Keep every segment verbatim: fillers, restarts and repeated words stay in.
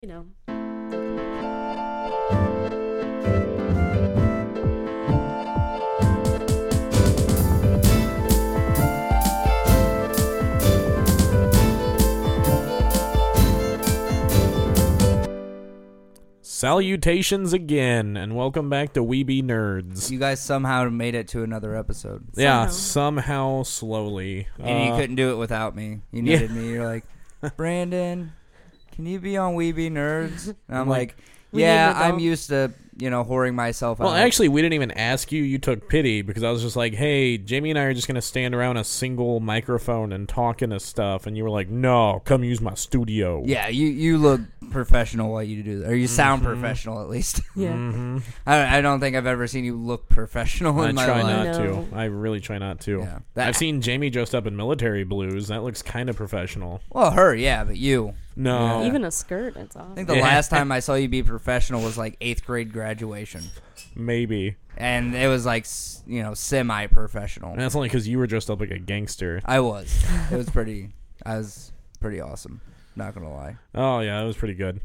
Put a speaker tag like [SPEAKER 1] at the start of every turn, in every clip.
[SPEAKER 1] You know.
[SPEAKER 2] Salutations again, and welcome back to Weeby Nerds.
[SPEAKER 3] You guys somehow made it to another episode.
[SPEAKER 2] Yeah, somehow, slowly.
[SPEAKER 3] And
[SPEAKER 2] uh,
[SPEAKER 3] you couldn't do it without me. You needed yeah. me. You're like, Brandon, can you be on Weeby Nerds? And I'm like, yeah, I'm used to, you know, whoring myself
[SPEAKER 2] well,
[SPEAKER 3] out.
[SPEAKER 2] Well, actually, we didn't even ask you. You took pity because I was just like, hey, Jamie and I are just going to stand around a single microphone and talk into stuff. And you were like, no, come use my studio.
[SPEAKER 3] Yeah, you, you look professional while you do that. Or you sound mm-hmm. professional, at least.
[SPEAKER 1] Yeah.
[SPEAKER 2] Mm-hmm.
[SPEAKER 3] I, I don't think I've ever seen you look professional
[SPEAKER 2] I
[SPEAKER 3] in my
[SPEAKER 2] try
[SPEAKER 3] life.
[SPEAKER 2] not
[SPEAKER 1] No.
[SPEAKER 2] to. I really try not to.
[SPEAKER 3] Yeah. That,
[SPEAKER 2] I've seen Jamie dressed up in military blues. That looks kind of professional.
[SPEAKER 3] Well, her, yeah, but you.
[SPEAKER 2] No.
[SPEAKER 3] Yeah.
[SPEAKER 1] Even a skirt, it's awesome.
[SPEAKER 3] I think the
[SPEAKER 2] Yeah.
[SPEAKER 3] last time I saw you be professional was like eighth grade graduation.
[SPEAKER 2] Maybe.
[SPEAKER 3] And it was like, you know, semi-professional.
[SPEAKER 2] And that's only because you were dressed up like a gangster.
[SPEAKER 3] I was. It was pretty, I was pretty awesome. Not going to lie.
[SPEAKER 2] Oh, yeah, it was pretty good.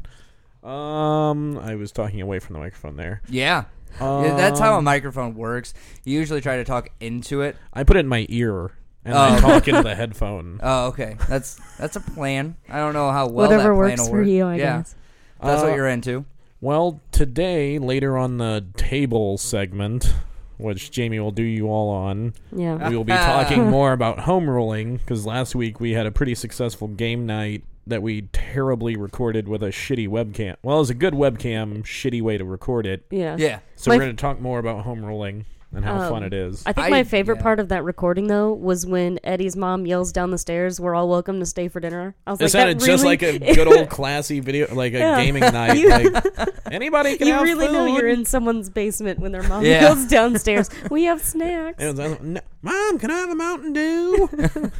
[SPEAKER 2] Um, I was talking away from the microphone there.
[SPEAKER 3] Yeah.
[SPEAKER 2] Um,
[SPEAKER 3] Yeah, that's how a microphone works. You usually try to talk into it.
[SPEAKER 2] I put it in my ear, and
[SPEAKER 3] Oh.
[SPEAKER 2] I talk into the headphone.
[SPEAKER 3] Oh, okay. That's that's a plan. I don't know how well
[SPEAKER 1] Whatever
[SPEAKER 3] that plan
[SPEAKER 1] works
[SPEAKER 3] will
[SPEAKER 1] for
[SPEAKER 3] work.
[SPEAKER 1] you, I
[SPEAKER 3] yeah.
[SPEAKER 1] guess.
[SPEAKER 3] That's
[SPEAKER 2] Uh,
[SPEAKER 3] what you're into.
[SPEAKER 2] Well, today, later on the table segment, which Jamie will do you all on,
[SPEAKER 1] Yeah.
[SPEAKER 2] we will be talking more about home ruling, because last week we had a pretty successful game night that we terribly recorded with a shitty webcam. Well, it was a good webcam, shitty way to record it.
[SPEAKER 1] Yeah.
[SPEAKER 3] Yeah.
[SPEAKER 2] So
[SPEAKER 1] My
[SPEAKER 2] we're going to talk more about home ruling and how
[SPEAKER 1] Um,
[SPEAKER 2] fun it is.
[SPEAKER 1] I think
[SPEAKER 3] I-
[SPEAKER 1] my favorite
[SPEAKER 3] yeah.
[SPEAKER 1] part of that recording, though, was when Eddie's mom yells down the stairs, "We're all welcome to stay for dinner." I was
[SPEAKER 2] It
[SPEAKER 1] like,
[SPEAKER 2] sounded
[SPEAKER 1] that
[SPEAKER 2] just
[SPEAKER 1] really-
[SPEAKER 2] like a good old classy video, like a
[SPEAKER 1] Yeah.
[SPEAKER 2] gaming night.
[SPEAKER 1] You-
[SPEAKER 2] Like, anybody can
[SPEAKER 1] You
[SPEAKER 2] have
[SPEAKER 1] really
[SPEAKER 2] food.
[SPEAKER 1] know you're in someone's basement when their mom
[SPEAKER 3] Yeah.
[SPEAKER 1] yells downstairs, "We have snacks."
[SPEAKER 2] And it was, no, Mom, can I have a Mountain Dew?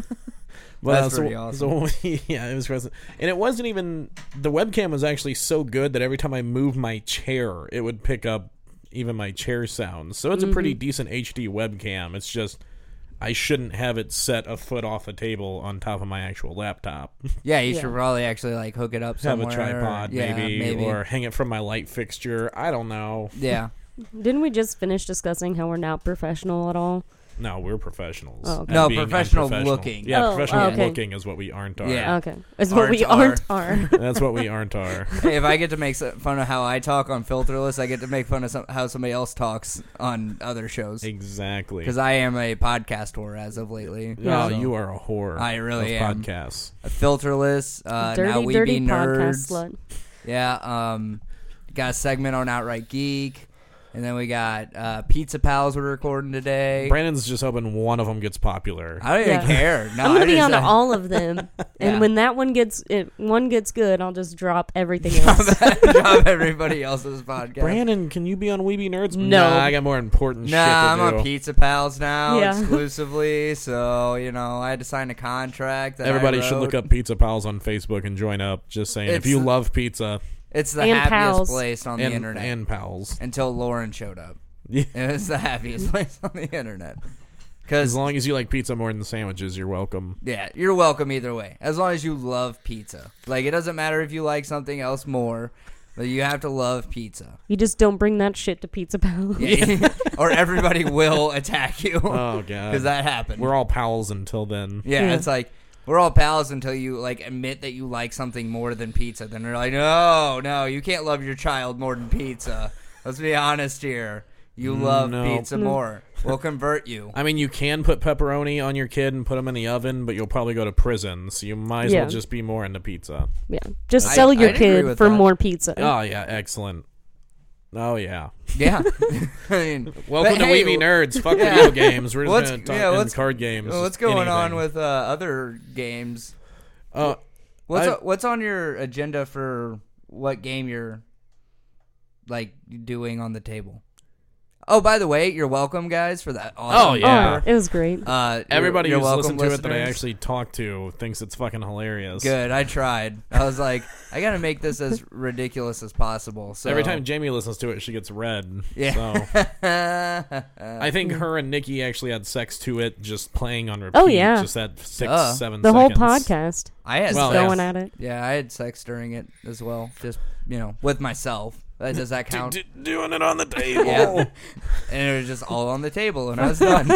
[SPEAKER 2] Well,
[SPEAKER 3] That's
[SPEAKER 2] so,
[SPEAKER 3] pretty awesome.
[SPEAKER 2] So, yeah, it was present. And it wasn't even, the webcam was actually so good that every time I moved my chair, it would pick up even my chair sounds. So it's
[SPEAKER 1] Mm-hmm.
[SPEAKER 2] a pretty decent H D webcam. It's just, I shouldn't have it set a foot off the table on top of my actual laptop.
[SPEAKER 3] Yeah, you
[SPEAKER 1] Yeah.
[SPEAKER 3] should probably actually like hook it up
[SPEAKER 2] Have
[SPEAKER 3] somewhere.
[SPEAKER 2] a tripod,
[SPEAKER 3] yeah,
[SPEAKER 2] maybe,
[SPEAKER 3] maybe.
[SPEAKER 2] or hang it from my light fixture. I don't know.
[SPEAKER 3] Yeah.
[SPEAKER 1] Didn't we just finish discussing how we're not professional at all?
[SPEAKER 2] No, we're professionals.
[SPEAKER 1] Oh, okay.
[SPEAKER 2] at
[SPEAKER 3] No,
[SPEAKER 2] being
[SPEAKER 3] professional
[SPEAKER 2] unprofessional.
[SPEAKER 3] looking.
[SPEAKER 2] Yeah,
[SPEAKER 1] Oh,
[SPEAKER 2] professional
[SPEAKER 1] okay.
[SPEAKER 2] looking is what we aren't are.
[SPEAKER 3] Yeah.
[SPEAKER 1] Okay. It's what we
[SPEAKER 3] Aren't
[SPEAKER 1] aren't are.
[SPEAKER 2] That's what we aren't are.
[SPEAKER 3] Hey, if I get to make so- fun of how I talk on Filterless, I get to make fun of some, how somebody else talks on other shows.
[SPEAKER 2] Exactly.
[SPEAKER 3] Because I am a podcast whore as of lately.
[SPEAKER 2] Oh,
[SPEAKER 3] So,
[SPEAKER 2] you are a whore.
[SPEAKER 3] I really
[SPEAKER 2] of
[SPEAKER 3] am.
[SPEAKER 2] podcasts.
[SPEAKER 3] a Filterless. Uh,
[SPEAKER 1] dirty,
[SPEAKER 3] now we
[SPEAKER 1] dirty
[SPEAKER 3] be
[SPEAKER 1] podcast
[SPEAKER 3] nerds.
[SPEAKER 1] slut.
[SPEAKER 3] Yeah. Um, got a segment on Outright Geek. And then we got uh, Pizza Pals we're recording today.
[SPEAKER 2] Brandon's just hoping one of them gets popular.
[SPEAKER 3] I don't even
[SPEAKER 1] Yeah.
[SPEAKER 3] care. No,
[SPEAKER 1] I'm gonna
[SPEAKER 3] I
[SPEAKER 1] be
[SPEAKER 3] just,
[SPEAKER 1] on
[SPEAKER 3] uh,
[SPEAKER 1] all of them, and
[SPEAKER 3] Yeah.
[SPEAKER 1] when that one gets it, one gets good, I'll just drop everything else.
[SPEAKER 3] drop everybody else's podcast.
[SPEAKER 2] Brandon, can you be on Weeby Nerds?
[SPEAKER 1] No.
[SPEAKER 2] Nah, I got more important
[SPEAKER 3] Nah,
[SPEAKER 2] shit
[SPEAKER 3] I'm
[SPEAKER 2] to do.
[SPEAKER 3] on Pizza Pals now
[SPEAKER 1] Yeah.
[SPEAKER 3] exclusively. So, you know, I had to sign a contract. That I
[SPEAKER 2] Everybody should
[SPEAKER 3] wrote.
[SPEAKER 2] look up Pizza Pals on Facebook and join up. Just saying, if
[SPEAKER 3] It's-
[SPEAKER 2] you love pizza
[SPEAKER 3] It's the
[SPEAKER 1] And
[SPEAKER 3] happiest
[SPEAKER 1] Pals.
[SPEAKER 3] place on
[SPEAKER 2] and,
[SPEAKER 3] the internet.
[SPEAKER 2] and pals,
[SPEAKER 3] until Lauren showed up.
[SPEAKER 2] Yeah.
[SPEAKER 3] It was the happiest place on the internet.
[SPEAKER 2] as
[SPEAKER 3] Because,
[SPEAKER 2] long as you like pizza more than sandwiches, you're welcome.
[SPEAKER 3] yeah, you're welcome either way. As long as you love pizza. Like, it doesn't matter if you like something else more, but you have to love pizza.
[SPEAKER 1] You just don't bring that shit to Pizza Pal.
[SPEAKER 3] Yeah. Or everybody will attack you.
[SPEAKER 2] Oh
[SPEAKER 3] Because
[SPEAKER 2] god,
[SPEAKER 3] that happened.
[SPEAKER 2] we're all pals until then.
[SPEAKER 3] Yeah,
[SPEAKER 1] Yeah.
[SPEAKER 3] it's like we're all pals until you like admit that you like something more than pizza. Then they're like, no, no, you can't love your child more than pizza. Let's be honest here. You love
[SPEAKER 2] No.
[SPEAKER 3] pizza more. We'll convert you.
[SPEAKER 2] I mean, you can put pepperoni on your kid and put them in the oven, but you'll probably go to prison. So you might as
[SPEAKER 1] Yeah.
[SPEAKER 2] well just be more into pizza.
[SPEAKER 1] Yeah, just
[SPEAKER 3] I-
[SPEAKER 1] sell
[SPEAKER 3] I'd
[SPEAKER 1] your
[SPEAKER 3] agree
[SPEAKER 1] kid
[SPEAKER 3] with
[SPEAKER 1] for
[SPEAKER 3] that.
[SPEAKER 1] more pizza.
[SPEAKER 2] Oh yeah, excellent. Oh yeah.
[SPEAKER 3] Yeah. I mean,
[SPEAKER 2] Welcome
[SPEAKER 3] but
[SPEAKER 2] to
[SPEAKER 3] hey,
[SPEAKER 2] Weeby Nerds. Fuck
[SPEAKER 3] yeah.
[SPEAKER 2] video games. We're just
[SPEAKER 3] What's-
[SPEAKER 2] gonna talk
[SPEAKER 3] yeah,
[SPEAKER 2] in
[SPEAKER 3] what's-
[SPEAKER 2] card games.
[SPEAKER 3] well, what's
[SPEAKER 2] just
[SPEAKER 3] going on
[SPEAKER 2] anything.
[SPEAKER 3] with uh, other games?
[SPEAKER 2] Uh,
[SPEAKER 3] What's
[SPEAKER 2] I-
[SPEAKER 3] o- what's on your agenda for what game you're like doing on the table? Oh, by the way, you're welcome, guys, for that. Awesome
[SPEAKER 2] Oh, yeah.
[SPEAKER 1] Oh, it was great.
[SPEAKER 3] Uh,
[SPEAKER 2] Everybody
[SPEAKER 3] you're,
[SPEAKER 2] who's
[SPEAKER 3] you're welcome,
[SPEAKER 2] listened to it that I
[SPEAKER 3] listeners.
[SPEAKER 2] actually talked to thinks it's fucking hilarious.
[SPEAKER 3] Good. I tried. I was like, I gotta make this as ridiculous as possible. So
[SPEAKER 2] Every time Jamie listens to it, she gets red.
[SPEAKER 3] Yeah.
[SPEAKER 2] So I think her and Nikki actually had sex to it, just playing on repeat.
[SPEAKER 1] Oh, yeah.
[SPEAKER 2] Just at six,
[SPEAKER 3] Duh.
[SPEAKER 2] seven
[SPEAKER 1] The whole
[SPEAKER 2] seconds.
[SPEAKER 1] podcast.
[SPEAKER 3] I had
[SPEAKER 2] Well,
[SPEAKER 3] sex.
[SPEAKER 1] Going at it.
[SPEAKER 3] Yeah, I had sex during it as well. Just you know, with myself. Uh, Does that count?
[SPEAKER 2] D- d- doing it on the table.
[SPEAKER 3] Yeah. And it was just all on the table, and I was done.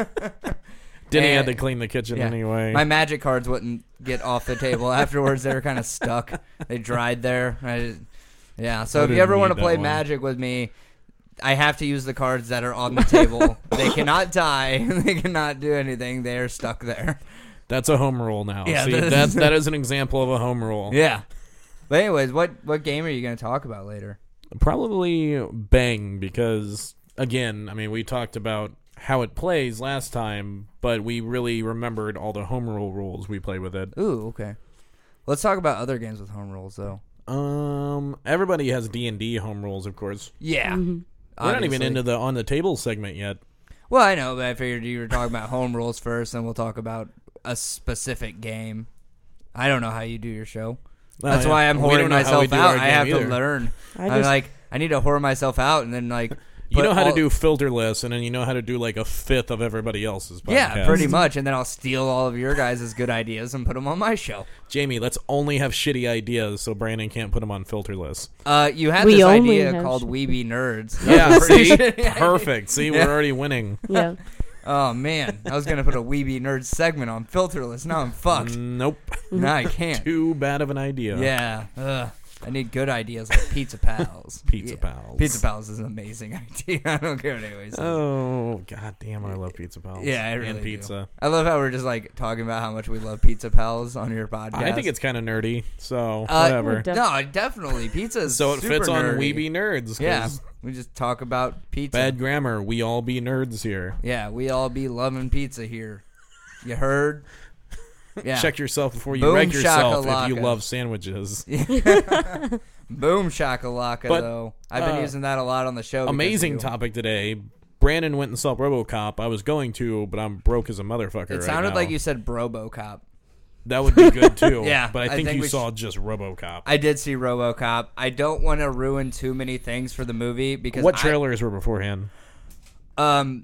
[SPEAKER 2] Denny had
[SPEAKER 3] And-
[SPEAKER 2] to clean the kitchen
[SPEAKER 3] Yeah.
[SPEAKER 2] anyway.
[SPEAKER 3] My magic cards wouldn't get off the table afterwards. They were kind of stuck. They dried there. I, yeah. So
[SPEAKER 2] I
[SPEAKER 3] if you
[SPEAKER 2] didn't
[SPEAKER 3] ever want to
[SPEAKER 2] need that
[SPEAKER 3] play
[SPEAKER 2] one.
[SPEAKER 3] magic with me, I have to use the cards that are on the table. They cannot die. They cannot do anything. They are stuck there.
[SPEAKER 2] That's a home rule now.
[SPEAKER 3] Yeah,
[SPEAKER 2] See,
[SPEAKER 3] that is-
[SPEAKER 2] that, that is an example of a home rule.
[SPEAKER 3] Yeah. But anyways, what what game are you going to talk about later?
[SPEAKER 2] Probably Bang, because, again, I mean, we talked about how it plays last time, but we really remembered all the home rule rules we play with it.
[SPEAKER 3] Ooh, okay. Let's talk about other games with home rules, though.
[SPEAKER 2] Um, everybody has D and D home rules, of course.
[SPEAKER 3] Yeah.
[SPEAKER 1] Mhm.
[SPEAKER 2] We're not even
[SPEAKER 3] Obviously.
[SPEAKER 2] into the on the table segment yet.
[SPEAKER 3] Well, I know, but I figured you were talking about home rules first, and we'll talk about a specific game. I don't know how you do your show.
[SPEAKER 2] Oh,
[SPEAKER 3] That's
[SPEAKER 2] yeah.
[SPEAKER 3] why I'm
[SPEAKER 2] We
[SPEAKER 3] whoring
[SPEAKER 2] don't know how we
[SPEAKER 3] myself
[SPEAKER 2] do
[SPEAKER 3] out.
[SPEAKER 2] our
[SPEAKER 3] I
[SPEAKER 2] game
[SPEAKER 3] have
[SPEAKER 2] either.
[SPEAKER 3] to learn.
[SPEAKER 1] I
[SPEAKER 3] I'm
[SPEAKER 1] just
[SPEAKER 3] like, I need to whore myself out, and then like,
[SPEAKER 2] You
[SPEAKER 3] put
[SPEAKER 2] know how
[SPEAKER 3] all-
[SPEAKER 2] to do filterless, and then you know how to do like a fifth of everybody else's podcast.
[SPEAKER 3] Yeah, pretty much, and then I'll steal all of your guys' good ideas and put them on my show.
[SPEAKER 2] Jamie, let's only have shitty ideas so Brandon can't put them on filterless.
[SPEAKER 3] Uh, you had
[SPEAKER 1] We
[SPEAKER 3] this
[SPEAKER 1] only
[SPEAKER 3] idea
[SPEAKER 1] have
[SPEAKER 3] called
[SPEAKER 1] sh-
[SPEAKER 3] Weeby Nerds.
[SPEAKER 2] Yeah,
[SPEAKER 3] That's a pretty
[SPEAKER 2] see?
[SPEAKER 3] shitty idea.
[SPEAKER 2] Perfect. See,
[SPEAKER 3] Yeah.
[SPEAKER 2] we're already winning.
[SPEAKER 1] yeah.
[SPEAKER 3] Oh man, I was gonna put a Weeby Nerds segment on Filterless. Now I'm fucked.
[SPEAKER 2] Nope.
[SPEAKER 3] Now I can't.
[SPEAKER 2] Too bad of an idea.
[SPEAKER 3] Yeah. Ugh. I need good ideas like Pizza Pals.
[SPEAKER 2] Pizza
[SPEAKER 3] Yeah.
[SPEAKER 2] Pals.
[SPEAKER 3] Pizza Pals is an amazing idea. I don't care what anyways.
[SPEAKER 2] Oh, god damn, I love Pizza Pals.
[SPEAKER 3] Yeah, I really
[SPEAKER 2] And pizza.
[SPEAKER 3] I love how we're just like talking about how much we love Pizza Pals on your podcast.
[SPEAKER 2] I think it's kind of nerdy, so
[SPEAKER 3] Uh,
[SPEAKER 2] whatever.
[SPEAKER 1] Def-
[SPEAKER 3] no, definitely pizza. Is
[SPEAKER 2] So it
[SPEAKER 3] super
[SPEAKER 2] fits on
[SPEAKER 3] nerdy.
[SPEAKER 2] Weeby Nerds. 'cause
[SPEAKER 3] Yeah, we just talk about pizza.
[SPEAKER 2] Bad grammar. We all be nerds here.
[SPEAKER 3] Yeah, we all be loving pizza here. You heard? Yeah.
[SPEAKER 2] Check yourself before you
[SPEAKER 3] Boom
[SPEAKER 2] wreck yourself if you
[SPEAKER 3] shakalaka.
[SPEAKER 2] love sandwiches.
[SPEAKER 3] Boom shakalaka,
[SPEAKER 2] But,
[SPEAKER 3] though. I've been
[SPEAKER 2] uh,
[SPEAKER 3] using that a lot on the show. because of
[SPEAKER 2] Amazing
[SPEAKER 3] you.
[SPEAKER 2] topic today. Brandon went and saw RoboCop. I was going to, but I'm broke as a motherfucker.
[SPEAKER 3] It
[SPEAKER 2] right
[SPEAKER 3] sounded
[SPEAKER 2] now.
[SPEAKER 3] like you said Brobocop.
[SPEAKER 2] That would be good too.
[SPEAKER 3] Yeah,
[SPEAKER 2] but I
[SPEAKER 3] I
[SPEAKER 2] think,
[SPEAKER 3] think
[SPEAKER 2] you
[SPEAKER 3] we sh-
[SPEAKER 2] saw just RoboCop.
[SPEAKER 3] I did see RoboCop. I don't want to ruin too many things for the movie because
[SPEAKER 2] What
[SPEAKER 3] I-
[SPEAKER 2] trailers were beforehand?
[SPEAKER 3] Um,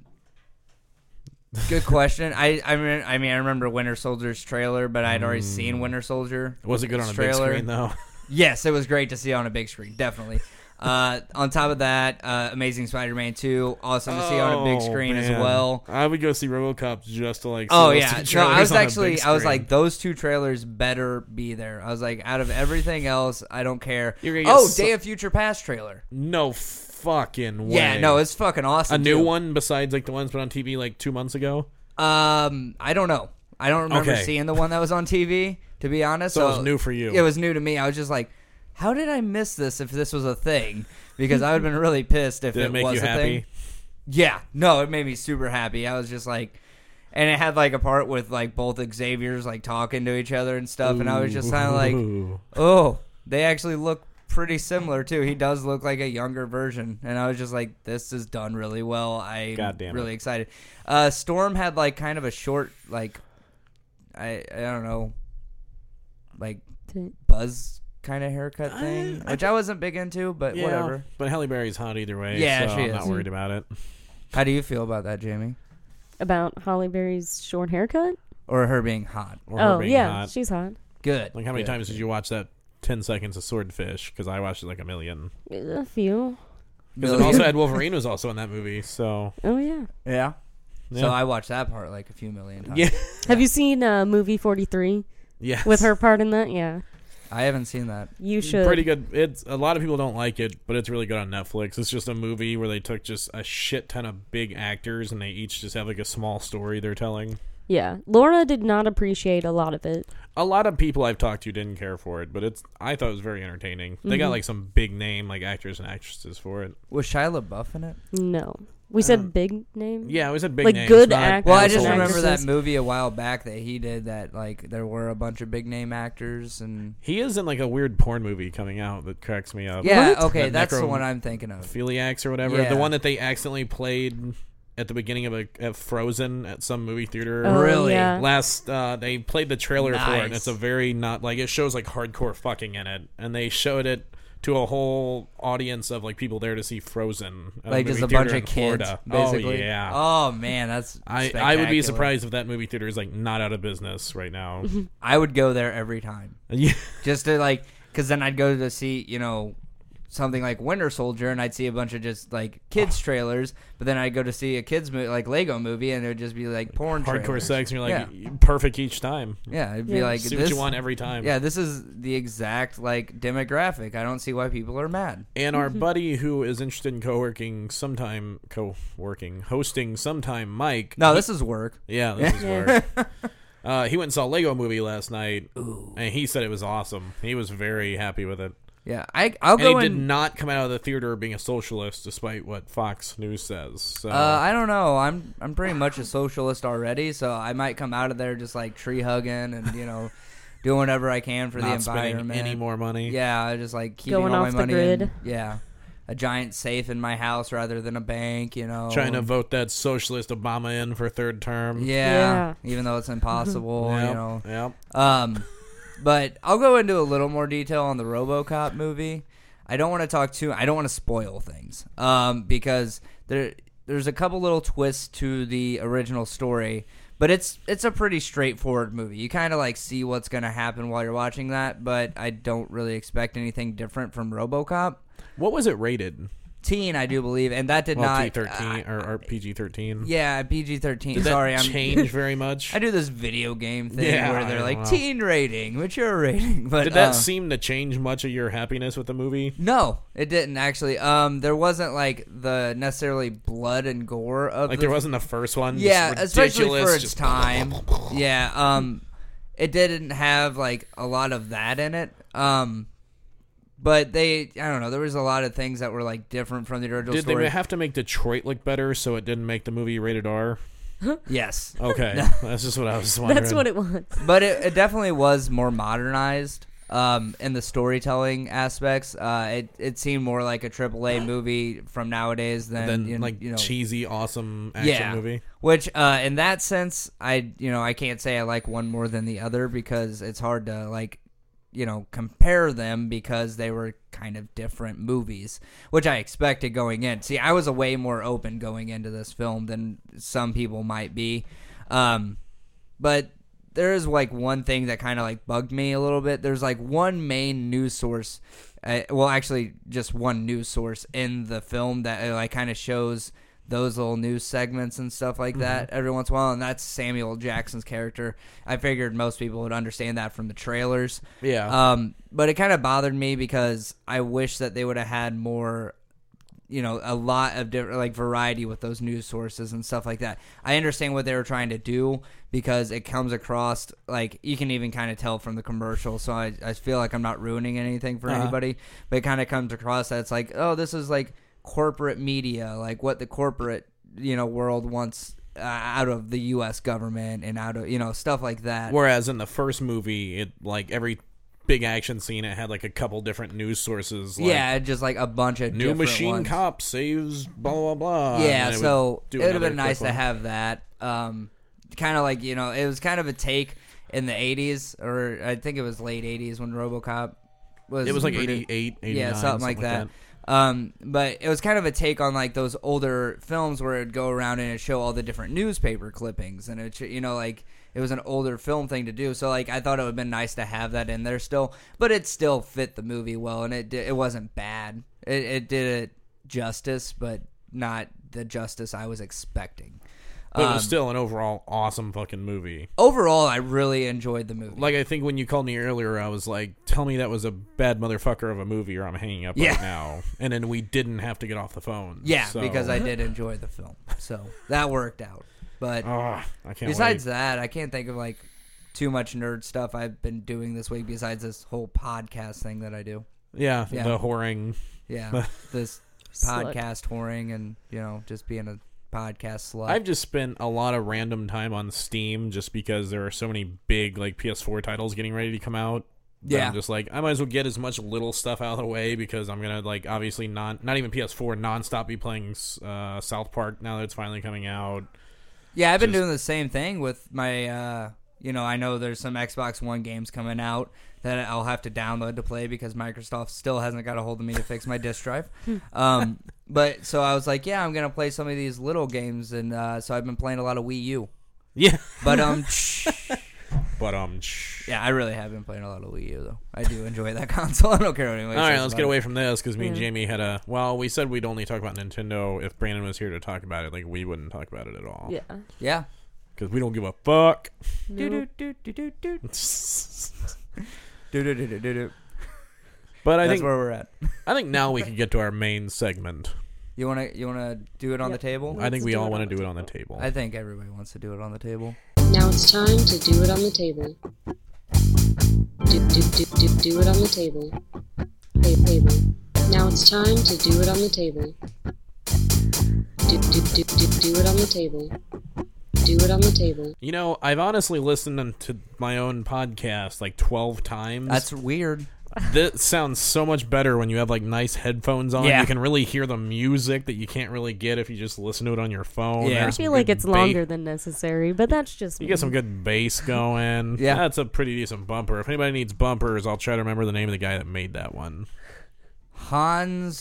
[SPEAKER 3] good question. I I mean I mean I remember Winter Soldier's trailer, but I'd already seen Winter Soldier.
[SPEAKER 2] Was it good on a
[SPEAKER 3] trailer.
[SPEAKER 2] big screen though?
[SPEAKER 3] Yes, it was great to see on a big screen, definitely. Uh, on top of that, uh, Amazing Spider-Man two, awesome to see on a big
[SPEAKER 2] Oh,
[SPEAKER 3] screen as
[SPEAKER 2] man.
[SPEAKER 3] well.
[SPEAKER 2] I would go see RoboCop just to like. See
[SPEAKER 3] Oh
[SPEAKER 2] those
[SPEAKER 3] yeah,
[SPEAKER 2] two
[SPEAKER 3] no, I
[SPEAKER 2] trailers
[SPEAKER 3] was
[SPEAKER 2] on a
[SPEAKER 3] actually,
[SPEAKER 2] big
[SPEAKER 3] I was
[SPEAKER 2] screen.
[SPEAKER 3] like, those two trailers better be there. I was like, out of everything else, I don't care.
[SPEAKER 2] You're gonna get
[SPEAKER 3] Oh,
[SPEAKER 2] so-
[SPEAKER 3] Day of Future Past trailer.
[SPEAKER 2] no fucking way.
[SPEAKER 3] Yeah, no, it's fucking
[SPEAKER 2] a
[SPEAKER 3] awesome.
[SPEAKER 2] new
[SPEAKER 3] too.
[SPEAKER 2] one besides like the ones put on T V like two months ago.
[SPEAKER 3] Um, I don't know. I don't remember
[SPEAKER 2] Okay.
[SPEAKER 3] seeing the one that was on T V. To be honest,
[SPEAKER 2] So it was new for you.
[SPEAKER 3] It was new to me. I was just like, how did I miss this if this was a thing? Because I would have been really pissed if
[SPEAKER 2] Did
[SPEAKER 3] it,
[SPEAKER 2] it make
[SPEAKER 3] was
[SPEAKER 2] you
[SPEAKER 3] a
[SPEAKER 2] happy?
[SPEAKER 3] thing. Yeah, no, it made me super happy. I was just like, and it had like a part with like both Xaviers like talking to each other and stuff, and I was just kind of like,
[SPEAKER 2] Ooh.
[SPEAKER 3] oh, they actually look pretty similar too. He does look like a younger version, and I was just like, this is done really well. I'm
[SPEAKER 2] God damn it.
[SPEAKER 3] really excited. Uh, Storm had like kind of a short like, I I don't know, like
[SPEAKER 1] T-
[SPEAKER 3] buzz kind of haircut thing,
[SPEAKER 2] I
[SPEAKER 3] which I wasn't big into, but
[SPEAKER 2] Yeah,
[SPEAKER 3] whatever.
[SPEAKER 2] But Halle Berry's hot either way.
[SPEAKER 3] Yeah,
[SPEAKER 2] so
[SPEAKER 3] she
[SPEAKER 2] I'm
[SPEAKER 3] is.
[SPEAKER 2] not worried about it.
[SPEAKER 3] How do you feel about that, Jamie?
[SPEAKER 1] About Holly Berry's short haircut?
[SPEAKER 3] Or her being hot?
[SPEAKER 2] Or her
[SPEAKER 1] Oh,
[SPEAKER 2] being
[SPEAKER 1] yeah,
[SPEAKER 2] hot.
[SPEAKER 1] she's hot.
[SPEAKER 3] Good.
[SPEAKER 2] Like how many
[SPEAKER 3] Good.
[SPEAKER 2] times did you watch that ten seconds of Swordfish? Because I watched it like a million.
[SPEAKER 1] A few.
[SPEAKER 2] Because it
[SPEAKER 3] Million?
[SPEAKER 2] also had Wolverine was also in that movie. So
[SPEAKER 1] Oh, yeah.
[SPEAKER 3] Yeah.
[SPEAKER 2] yeah.
[SPEAKER 3] So I watched that part like a few million times.
[SPEAKER 2] yeah.
[SPEAKER 1] Have you seen uh, movie forty-three
[SPEAKER 2] Yes.
[SPEAKER 1] with her part in that? Yeah.
[SPEAKER 3] I haven't seen that.
[SPEAKER 1] You should.
[SPEAKER 2] Pretty good. It's a lot of people don't like it, but it's really good on Netflix. It's just a movie where they took just a shit ton of big actors and they each just have like a small story they're telling.
[SPEAKER 1] Yeah. Laura did not appreciate a lot of it.
[SPEAKER 2] A lot of people I've talked to didn't care for it, but it's I thought it was very entertaining. They got
[SPEAKER 1] Mhm.
[SPEAKER 2] like some big name like actors and actresses for it.
[SPEAKER 3] Was Shia LaBeouf in it?
[SPEAKER 1] No. We said
[SPEAKER 3] Um,
[SPEAKER 1] big name.
[SPEAKER 2] Yeah, we said big
[SPEAKER 1] Like
[SPEAKER 2] names.
[SPEAKER 1] good
[SPEAKER 2] not
[SPEAKER 1] actors
[SPEAKER 3] Well, I just
[SPEAKER 1] and
[SPEAKER 2] assholes.
[SPEAKER 3] remember that
[SPEAKER 1] actresses.
[SPEAKER 3] movie a while back that he did that, like, there were a bunch of big name actors and...
[SPEAKER 2] He is in like a weird porn movie coming out that cracks me up.
[SPEAKER 3] Yeah,
[SPEAKER 1] What?
[SPEAKER 3] okay,
[SPEAKER 2] That
[SPEAKER 3] that's the
[SPEAKER 2] necro-
[SPEAKER 3] one I'm thinking of.
[SPEAKER 2] Philiacs or whatever.
[SPEAKER 3] Yeah.
[SPEAKER 2] The one that they accidentally played at the beginning of a at Frozen at some movie theater.
[SPEAKER 1] Oh,
[SPEAKER 3] Really?
[SPEAKER 1] Yeah.
[SPEAKER 2] Last, uh, they played the trailer for it, and
[SPEAKER 3] Nice.
[SPEAKER 2] it's a very not like it shows like hardcore fucking in it, and they showed it to a whole audience of like people there to see Frozen, at
[SPEAKER 3] Like,
[SPEAKER 2] movie
[SPEAKER 3] just a
[SPEAKER 2] theater
[SPEAKER 3] bunch
[SPEAKER 2] in
[SPEAKER 3] of kids,
[SPEAKER 2] Florida.
[SPEAKER 3] basically.
[SPEAKER 2] Oh yeah,
[SPEAKER 3] Oh, man, that's
[SPEAKER 2] I I would be
[SPEAKER 3] spectacular.
[SPEAKER 2] surprised if that movie theater is like not out of business right now.
[SPEAKER 3] I would go there every time.
[SPEAKER 2] Yeah.
[SPEAKER 3] Just to, like, because then I'd go to see, you know, something like Winter Soldier, and I'd see a bunch of just, like, kids' trailers, but then I'd go to see a kids' movie, like, Lego movie, and it would just be, like, porn
[SPEAKER 2] Hardcore
[SPEAKER 3] trailers.
[SPEAKER 2] sex, and you're like
[SPEAKER 3] Yeah.
[SPEAKER 2] perfect each time.
[SPEAKER 3] Yeah, it'd be
[SPEAKER 1] Yeah.
[SPEAKER 3] like,
[SPEAKER 2] See
[SPEAKER 3] this,
[SPEAKER 2] what you want every time.
[SPEAKER 3] yeah, this is the exact, like, demographic. I don't see why people are mad.
[SPEAKER 2] And our buddy who is interested in co-working sometime, co-working, hosting sometime, Mike.
[SPEAKER 3] No,
[SPEAKER 2] he-
[SPEAKER 3] this is work.
[SPEAKER 2] yeah, this is
[SPEAKER 1] Yeah.
[SPEAKER 2] work. Uh, he went and saw Lego Movie last night, and he said it was awesome. He was very happy with it.
[SPEAKER 3] Yeah, I, I'll
[SPEAKER 2] And
[SPEAKER 3] go
[SPEAKER 2] he
[SPEAKER 3] in.
[SPEAKER 2] did not come out of the theater being a socialist, despite what Fox News says. So
[SPEAKER 3] Uh, I don't know. I'm I'm pretty much a socialist already, so I might come out of there just like tree hugging and you know doing whatever I can for
[SPEAKER 2] not
[SPEAKER 3] the
[SPEAKER 2] spending
[SPEAKER 3] environment.
[SPEAKER 2] any more money.
[SPEAKER 3] Yeah, I just like keeping
[SPEAKER 1] Going
[SPEAKER 3] all
[SPEAKER 1] off
[SPEAKER 3] my
[SPEAKER 1] the
[SPEAKER 3] money
[SPEAKER 1] grid.
[SPEAKER 3] in. Yeah, a giant safe in my house rather than a bank. You know,
[SPEAKER 2] Trying to vote that socialist Obama in for third term.
[SPEAKER 3] Yeah, even though it's impossible.
[SPEAKER 2] Yep,
[SPEAKER 3] You know.
[SPEAKER 2] yep.
[SPEAKER 3] Um, but I'll go into a little more detail on the RoboCop movie. I don't want to talk too. I don't want to spoil things. Um, because there there's a couple little twists to the original story, but it's it's a pretty straightforward movie. You kind of like see what's gonna happen while you're watching that, but I don't really expect anything different from RoboCop.
[SPEAKER 2] What was it rated?
[SPEAKER 3] Teen, I do believe, and that did
[SPEAKER 2] Well,
[SPEAKER 3] not
[SPEAKER 2] T thirteen
[SPEAKER 3] uh,
[SPEAKER 2] or, or P G thirteen.
[SPEAKER 3] yeah, P G thirteen.
[SPEAKER 2] Did that
[SPEAKER 3] Sorry, I'm
[SPEAKER 2] change very much?
[SPEAKER 3] I do this video game thing
[SPEAKER 2] Yeah,
[SPEAKER 3] where they're
[SPEAKER 2] I
[SPEAKER 3] like
[SPEAKER 2] know.
[SPEAKER 3] teen rating, mature rating. But
[SPEAKER 2] Did that
[SPEAKER 3] uh,
[SPEAKER 2] seem to change much of your happiness with the movie?
[SPEAKER 3] no, it didn't actually. Um, there wasn't like the necessarily blood and gore of
[SPEAKER 2] Like
[SPEAKER 3] the,
[SPEAKER 2] there wasn't the first one.
[SPEAKER 3] yeah,
[SPEAKER 2] just
[SPEAKER 3] especially
[SPEAKER 2] ridiculous,
[SPEAKER 3] for its
[SPEAKER 2] just-
[SPEAKER 3] time. Yeah, um, it didn't have like a lot of that in it. Um, but they, I don't know, there was a lot of things that were like different from the original
[SPEAKER 2] Did
[SPEAKER 3] story.
[SPEAKER 2] they have to make Detroit look better so it didn't make the movie rated R?
[SPEAKER 3] Yes,
[SPEAKER 2] Okay, that's just what I was wondering.
[SPEAKER 1] That's what it was.
[SPEAKER 3] but it, it definitely was more modernized. Um, in the storytelling aspects, uh, it it seemed more like a triple A movie from nowadays than
[SPEAKER 2] Then
[SPEAKER 3] you,
[SPEAKER 2] like
[SPEAKER 3] you know,
[SPEAKER 2] cheesy, awesome action
[SPEAKER 3] yeah.
[SPEAKER 2] movie.
[SPEAKER 3] Which, uh, in that sense, I you know I can't say I like one more than the other because it's hard to like you know compare them because they were kind of different movies, which I expected going in. See, I was a way more open going into this film than some people might be, um, but there is like one thing that kind of like bugged me a little bit. There's like one main news source, uh, well, actually just one news source in the film that uh, like kind of shows those little news segments and stuff like that every once in a while, and that's Samuel L. Jackson's character. I figured most people would understand that from the trailers.
[SPEAKER 2] Yeah.
[SPEAKER 3] Um, but it kind of bothered me because I wish that they would have had more, you know, a lot of different like variety with those news sources and stuff like that. I understand what they were trying to do because it comes across like you can even kind of tell from the commercial. So I, I feel like I'm not ruining anything for
[SPEAKER 2] Uh-huh.
[SPEAKER 3] anybody, but it kind of comes across that it's like, oh, this is like corporate media, like what the corporate, you know, world wants uh, out of the U S government and out of, you know, stuff like that.
[SPEAKER 2] Whereas in the first movie, it like every big action scene, it had like a couple different news sources. Like,
[SPEAKER 3] yeah, just like a bunch of
[SPEAKER 2] new
[SPEAKER 3] different
[SPEAKER 2] machine
[SPEAKER 3] ones.
[SPEAKER 2] cop saves blah blah blah.
[SPEAKER 3] Yeah,
[SPEAKER 2] and it
[SPEAKER 3] so
[SPEAKER 2] would do
[SPEAKER 3] it would have
[SPEAKER 2] another
[SPEAKER 3] been nice
[SPEAKER 2] quick
[SPEAKER 3] to
[SPEAKER 2] one.
[SPEAKER 3] have that. Um, kind of like, you know, it was kind of a take in the eighties, or I think it was late eighties when RoboCop was.
[SPEAKER 2] It was like
[SPEAKER 3] produ-
[SPEAKER 2] eighty-eight, eighty-nine,
[SPEAKER 3] yeah, something, like that.
[SPEAKER 2] that.
[SPEAKER 3] Um, but it was kind of a take on like those older films where it'd go around and it'd show all the different newspaper clippings, and it, you know, like it was an older film thing to do. So like I thought it would have been nice to have that in there still, but it still fit the movie well, and it di- it wasn't bad. It, it did it justice, but not the justice I was expecting.
[SPEAKER 2] But it was
[SPEAKER 3] Um,
[SPEAKER 2] still an overall awesome fucking movie.
[SPEAKER 3] Overall, I really enjoyed the movie.
[SPEAKER 2] Like, I think when you called me earlier, I was like, tell me that was a bad motherfucker of a movie or I'm hanging up
[SPEAKER 3] Yeah.
[SPEAKER 2] right now. And then we didn't have to get off the phone.
[SPEAKER 3] yeah,
[SPEAKER 2] so.
[SPEAKER 3] because I did enjoy the film, so that worked out. But
[SPEAKER 2] Oh, I can't
[SPEAKER 3] besides
[SPEAKER 2] wait.
[SPEAKER 3] that, I can't think of like too much nerd stuff I've been doing this week besides this whole podcast thing that I do.
[SPEAKER 2] Yeah,
[SPEAKER 3] Yeah.
[SPEAKER 2] the whoring.
[SPEAKER 3] Yeah, this podcast touring and, you know, just being a podcast slut.
[SPEAKER 2] I've just spent a lot of random time on Steam just because there are so many big like P S four titles getting ready to come out.
[SPEAKER 3] Yeah.
[SPEAKER 2] I'm just like, I might as well get as much little stuff out of the way because I'm gonna like obviously non not even P S four nonstop be playing uh, South Park now that it's finally coming out.
[SPEAKER 3] Yeah, I've been
[SPEAKER 2] Just-
[SPEAKER 3] doing the same thing with my, uh, you know, I know there's some Xbox One games coming out that I'll have to download to play because Microsoft still hasn't got a hold of me to fix my disk drive. Um, but so I was like, yeah, I'm going to play some of these little games. And uh, so I've been playing a lot of Wii U.
[SPEAKER 2] Yeah,
[SPEAKER 3] But, um,
[SPEAKER 2] but um. Shh.
[SPEAKER 3] yeah, I really have been playing a lot of Wii U, though. I do enjoy that console. I don't care what anybody
[SPEAKER 2] All right,
[SPEAKER 3] says
[SPEAKER 2] let's
[SPEAKER 3] about
[SPEAKER 2] get
[SPEAKER 3] it.
[SPEAKER 2] away from this because me and
[SPEAKER 1] Yeah.
[SPEAKER 2] Jamie had a. Well, we said we'd only talk about Nintendo if Brandon was here to talk about it. Like we wouldn't talk about it at all.
[SPEAKER 1] Yeah.
[SPEAKER 3] Yeah.
[SPEAKER 2] Because we don't give a fuck.
[SPEAKER 3] Do do
[SPEAKER 1] Nope.
[SPEAKER 3] do do do do do do do do do.
[SPEAKER 2] But I
[SPEAKER 3] That's
[SPEAKER 2] think
[SPEAKER 3] where we're at.
[SPEAKER 2] I think now we can get to our main segment.
[SPEAKER 3] You wanna you wanna do it on
[SPEAKER 1] Yeah.
[SPEAKER 3] the table?
[SPEAKER 2] I think
[SPEAKER 1] Let's
[SPEAKER 2] we
[SPEAKER 1] do
[SPEAKER 2] all
[SPEAKER 1] it
[SPEAKER 2] want
[SPEAKER 1] on
[SPEAKER 2] to
[SPEAKER 1] the
[SPEAKER 2] do it on the table.
[SPEAKER 3] I think everybody wants to do it on the table.
[SPEAKER 4] Now it's time to do it on the table. Do, do, do, do, do it on the table. Ta- table. Now it's time to do it on the table. Do, do, do, do, do it on the table. Do it on the table.
[SPEAKER 2] You know, I've honestly listened to my own podcast like twelve times.
[SPEAKER 3] That's weird.
[SPEAKER 2] This sounds so much better when you have like nice headphones on.
[SPEAKER 3] Yeah.
[SPEAKER 2] You can really hear the music that you can't really get if you just listen to it on your phone.
[SPEAKER 3] Yeah.
[SPEAKER 1] I
[SPEAKER 2] There's some
[SPEAKER 1] feel like
[SPEAKER 2] good
[SPEAKER 1] it's
[SPEAKER 2] ba-
[SPEAKER 1] longer than necessary, but that's just
[SPEAKER 2] You
[SPEAKER 1] me.
[SPEAKER 2] get some good bass going.
[SPEAKER 3] Yeah.
[SPEAKER 2] That's a pretty decent bumper. If anybody needs bumpers, I'll try to remember the name of the guy that made that one.
[SPEAKER 3] Hans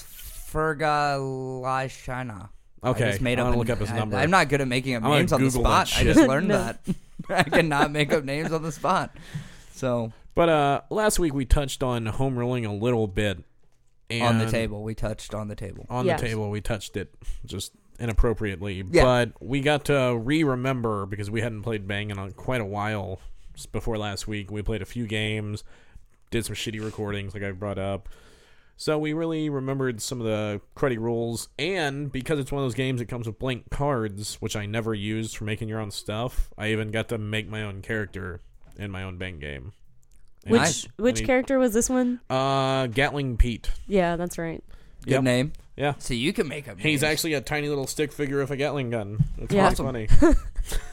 [SPEAKER 3] Fergalashana.
[SPEAKER 2] Okay,
[SPEAKER 3] I just made
[SPEAKER 2] I'm
[SPEAKER 3] up
[SPEAKER 2] gonna
[SPEAKER 3] a-
[SPEAKER 2] look up his
[SPEAKER 3] I-
[SPEAKER 2] number.
[SPEAKER 3] I'm not good at making up
[SPEAKER 2] I'm gonna
[SPEAKER 3] names on the
[SPEAKER 2] Google that
[SPEAKER 3] spot. I
[SPEAKER 2] shit.
[SPEAKER 3] just learned
[SPEAKER 1] No.
[SPEAKER 3] that. I cannot make up names on the spot. So
[SPEAKER 2] But uh, last week we touched on home ruling a little bit. And
[SPEAKER 3] on the table, we touched on the table.
[SPEAKER 2] On
[SPEAKER 1] Yes.
[SPEAKER 2] the table, we touched it just inappropriately.
[SPEAKER 3] Yeah.
[SPEAKER 2] But we got to re-remember because we hadn't played Bang in a, quite a while s- before last week. We played a few games, did some shitty recordings like I brought up. So we really remembered some of the cruddy rules. And because it's one of those games that comes with blank cards, which I never used for making your own stuff, I even got to make my own character in my own Bang game. And
[SPEAKER 1] Which
[SPEAKER 3] Nice.
[SPEAKER 1] which
[SPEAKER 2] Any-
[SPEAKER 1] character was this one?
[SPEAKER 2] Uh, Gatling Pete.
[SPEAKER 1] Yeah, that's right.
[SPEAKER 3] Good
[SPEAKER 2] Yep.
[SPEAKER 3] name.
[SPEAKER 2] Yeah.
[SPEAKER 3] So you can make up names.
[SPEAKER 2] He's actually a tiny little stick figure of a Gatling gun. It's
[SPEAKER 1] Yeah.
[SPEAKER 2] pretty
[SPEAKER 3] Awesome.
[SPEAKER 2] funny.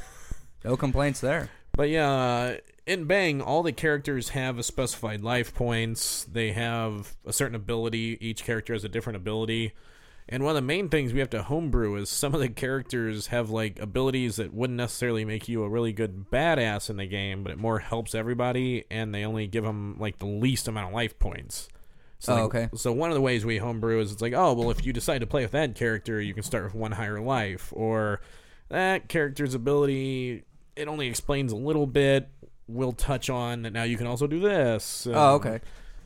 [SPEAKER 3] No complaints there.
[SPEAKER 2] But yeah, in Bang, all the characters have a specified life points. They have a certain ability. Each character has a different ability. And one of the main things we have to homebrew is some of the characters have like abilities that wouldn't necessarily make you a really good badass in the game, but it more helps everybody, and they only give them like the least amount of life points. So,
[SPEAKER 3] Oh,
[SPEAKER 2] like,
[SPEAKER 3] okay.
[SPEAKER 2] So one of the ways we homebrew is it's like, oh, well, if you decide to play with that character, you can start with one higher life, or that character's ability, it only explains a little bit. We'll touch on that now you can also do this.
[SPEAKER 3] Oh,
[SPEAKER 2] Um,
[SPEAKER 3] okay.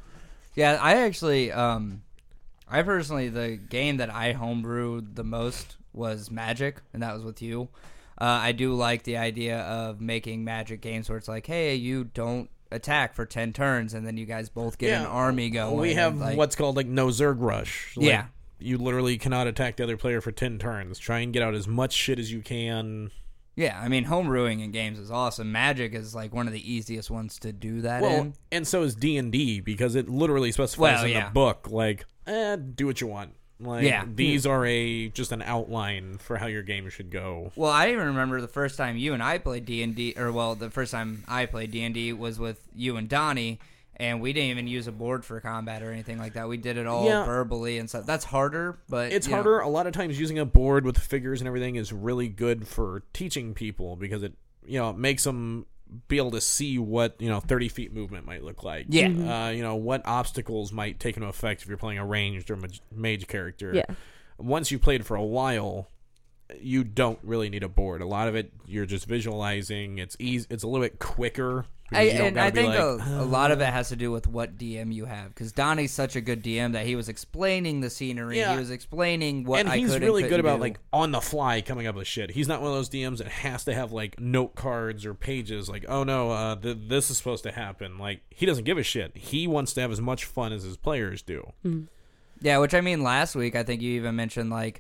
[SPEAKER 3] Yeah, I actually, um, I personally, the game that I homebrewed the most was Magic, and that was with you. Uh, I do like the idea of making Magic games where it's like, hey, you don't attack for ten turns, and then you guys both get an army going.
[SPEAKER 2] We have
[SPEAKER 3] and, like,
[SPEAKER 2] what's called like no Zerg rush. Like,
[SPEAKER 3] Yeah.
[SPEAKER 2] You literally cannot attack the other player for ten turns. Try and get out as much shit as you can.
[SPEAKER 3] Yeah, I mean, homebrewing in games is awesome. Magic is like one of the easiest ones to do that
[SPEAKER 2] Well,
[SPEAKER 3] in.
[SPEAKER 2] and so is D and D because it literally specifies
[SPEAKER 3] Well,
[SPEAKER 2] in
[SPEAKER 3] yeah.
[SPEAKER 2] the book like, eh, do what you want. Like,
[SPEAKER 3] Yeah.
[SPEAKER 2] these are a just an outline for how your game should go.
[SPEAKER 3] Well, I even remember the first time you and I played D and D, or well, the first time I played D and D was with you and Donnie, and we didn't even use a board for combat or anything like that. We did it all
[SPEAKER 2] Yeah.
[SPEAKER 3] verbally and stuff. That's harder, but
[SPEAKER 2] It's
[SPEAKER 3] you know.
[SPEAKER 2] harder. A lot of times using a board with figures and everything is really good for teaching people because it, you know, it makes them be able to see what, you know, thirty feet movement might look like.
[SPEAKER 3] Yeah.
[SPEAKER 2] Uh, you know, what obstacles might take into effect if you're playing a ranged or mage, mage character.
[SPEAKER 1] Yeah.
[SPEAKER 2] Once you played for a while, you don't really need a board. A lot of it, you're just visualizing. It's easy. It's a little bit quicker. because
[SPEAKER 3] I,
[SPEAKER 2] you don't
[SPEAKER 3] and
[SPEAKER 2] gotta
[SPEAKER 3] I
[SPEAKER 2] be
[SPEAKER 3] think
[SPEAKER 2] like,
[SPEAKER 3] a, a lot of it has to do with what D M you have, because Donnie's such a good D M that he was explaining the scenery,
[SPEAKER 2] Yeah.
[SPEAKER 3] he was explaining what
[SPEAKER 2] and
[SPEAKER 3] I
[SPEAKER 2] he's
[SPEAKER 3] could
[SPEAKER 2] really
[SPEAKER 3] and
[SPEAKER 2] good
[SPEAKER 3] couldn't
[SPEAKER 2] about
[SPEAKER 3] do.
[SPEAKER 2] like on the fly coming up with shit. He's not one of those D Ms that has to have like note cards or pages like, oh no, uh, th- this is supposed to happen. Like, he doesn't give a shit. He wants to have as much fun as his players do.
[SPEAKER 3] Yeah, which I mean, last week I think you even mentioned like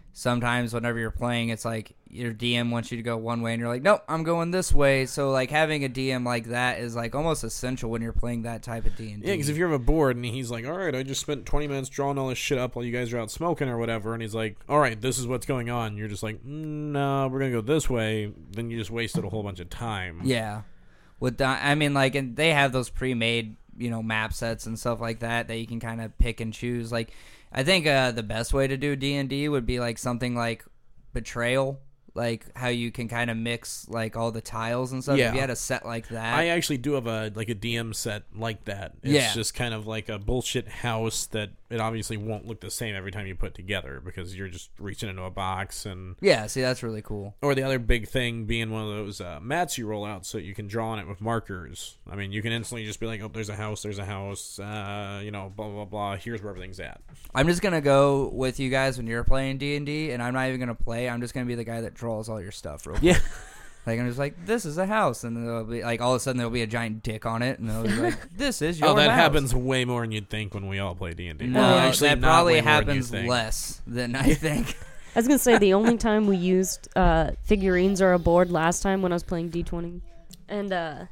[SPEAKER 3] sometimes whenever you're playing, it's like your D M wants you to go one way and you're like, nope, I'm going this way. So like having a D M like that is like almost essential when you're playing that type of D and D.
[SPEAKER 2] Yeah, because if you have a board and he's like, all right, I just spent twenty minutes drawing all this shit up while you guys are out smoking or whatever, and he's like, all right, this is what's going on. You're just like, mm, no, we're going to go this way. Then you just wasted a whole bunch of time.
[SPEAKER 3] Yeah. With that, I mean, like, and they have those pre-made, you know, map sets and stuff like that that you can kind of pick and choose. Like, I think uh, the best way to do D and D would be like something like Betrayal, like how you can kind of mix like all the tiles and stuff.
[SPEAKER 2] Yeah.
[SPEAKER 3] If you had a set like that,
[SPEAKER 2] I actually do have a like a D M set like that. It's
[SPEAKER 3] Yeah.
[SPEAKER 2] just kind of like a bullshit house that it obviously won't look the same every time you put together because you're just reaching into a box and
[SPEAKER 3] yeah. See, that's really cool.
[SPEAKER 2] or the other big thing being one of those uh, mats you roll out so you can draw on it with markers. I mean, you can instantly just be like, oh, there's a house, there's a house, uh, you know, blah, blah, blah. Here's where everything's at.
[SPEAKER 3] I'm just gonna go with you guys when you're playing D and D, and I'm not even gonna play. I'm just gonna be the guy that draws all your stuff. Real quick.
[SPEAKER 2] Yeah.
[SPEAKER 3] Like I'm just like, this is a house, and there'll be like all of a sudden there'll be a giant dick on it, and they'll be like, this is your
[SPEAKER 2] Oh, that
[SPEAKER 3] house.
[SPEAKER 2] happens way more than you'd think when we all play D and D.
[SPEAKER 3] No,
[SPEAKER 2] Well, actually,
[SPEAKER 3] that
[SPEAKER 2] not
[SPEAKER 3] probably
[SPEAKER 2] way more than you
[SPEAKER 3] happens
[SPEAKER 2] think.
[SPEAKER 3] less than I think.
[SPEAKER 1] I was gonna say the only time we used uh, figurines or a board last time when I was playing D twenty, and uh,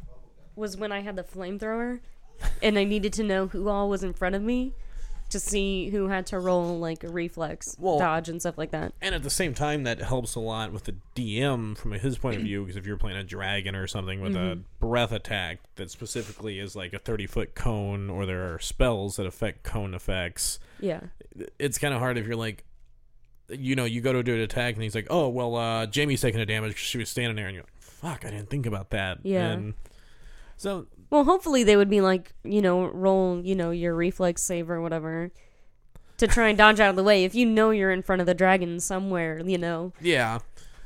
[SPEAKER 1] was when I had the flamethrower, and I needed to know who all was in front of me to see who had to roll like a reflex,
[SPEAKER 2] Well-
[SPEAKER 1] dodge, and stuff like that.
[SPEAKER 2] And at the same time, that helps a lot with the D M from his point of view, because if you're playing a dragon or something with
[SPEAKER 1] Mm-hmm.
[SPEAKER 2] a breath attack that specifically is like a thirty-foot cone, or there are spells that affect cone effects,
[SPEAKER 1] Yeah,
[SPEAKER 2] it's kind of hard if you're like, you know, you go to do an attack and he's like, oh, well, uh, Jamie's taking a damage because she was standing there, and you're like, fuck, I didn't think about that.
[SPEAKER 1] Yeah.
[SPEAKER 2] And so,
[SPEAKER 1] well, hopefully they would be like, you know, roll, you know, your reflex save or whatever to try and dodge out of the way. If you know you're in front of the dragon somewhere, you know.
[SPEAKER 2] yeah.